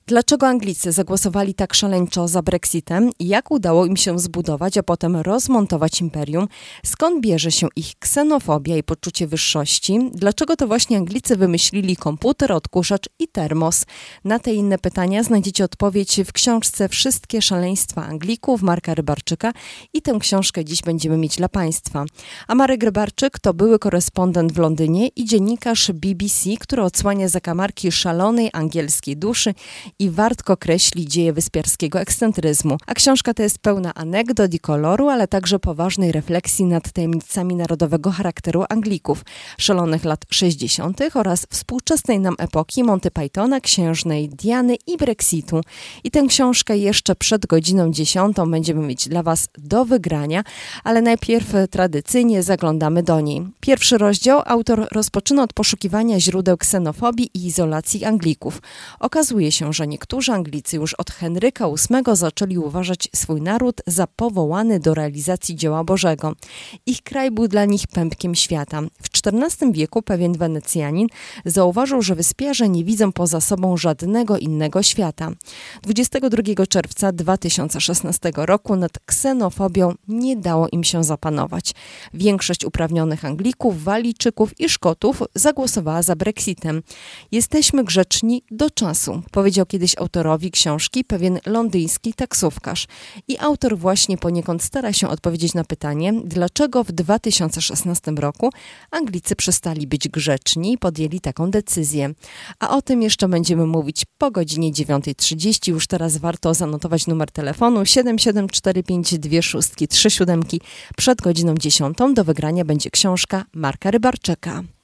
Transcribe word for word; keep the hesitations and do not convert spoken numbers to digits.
Dlaczego Anglicy zagłosowali tak szaleńczo za Brexitem? Jak udało im się zbudować, a potem rozmontować imperium? Skąd bierze się ich ksenofobia i poczucie wyższości? Dlaczego to właśnie Anglicy wymyślili komputer, odkurzacz i termos? Na te inne pytania znajdziecie odpowiedź w książce Wszystkie szaleństwa Anglików Marka Rybarczyka i tę książkę dziś będziemy mieć dla Państwa. A Marek Rybarczyk to były korespondent w Londynie i dziennikarz B B C, który odsłania zakamarki szalonej angielskiej duszy i wartko kreśli dzieje wyspiarskiego ekscentryzmu. A książka ta jest pełna anegdot i koloru, ale także poważnej refleksji nad tajemnicami narodowego charakteru Anglików, szalonych lat sześćdziesiątych oraz współczesnej nam epoki Monty Pythona, księżnej Diany i Brexitu. I tę książkę jeszcze przed godziną dziesiątą będziemy mieć dla Was do wygrania, ale najpierw tradycyjnie zaglądamy do niej. Pierwszy rozdział autor rozpoczyna od poszukiwania źródeł ksenofobii i izolacji Anglików. Okazuje się, że niektórzy Anglicy już od Henryka ósmego zaczęli uważać swój naród za powołany do realizacji dzieła Bożego. Ich kraj był dla nich pępkiem świata. W czternastym wieku pewien Wenecjanin zauważył, że wyspiarze nie widzą poza sobą żadnego innego świata. dwudziestego drugiego czerwca dwa tysiące szesnastego roku nad ksenofobią nie dało im się zapanować. Większość uprawnionych Anglików, Walijczyków i Szkotów zagłosowała za Brexitem. Jesteśmy grzeczni do czasu, powiedział kiedyś autorowi książki pewien londyński taksówkarz. I autor właśnie poniekąd stara się odpowiedzieć na pytanie, dlaczego w dwa tysiące szesnastym roku Anglicy przestali być grzeczni i podjęli taką decyzję. A o tym jeszcze będziemy mówić po godzinie dziewiątej trzydzieści. Już teraz warto zanotować numer telefonu siedem siedem cztery pięć dwa sześć trzy siedem. Przed godziną dziesiątą do wygrania będzie książka Marka Rybarczyka.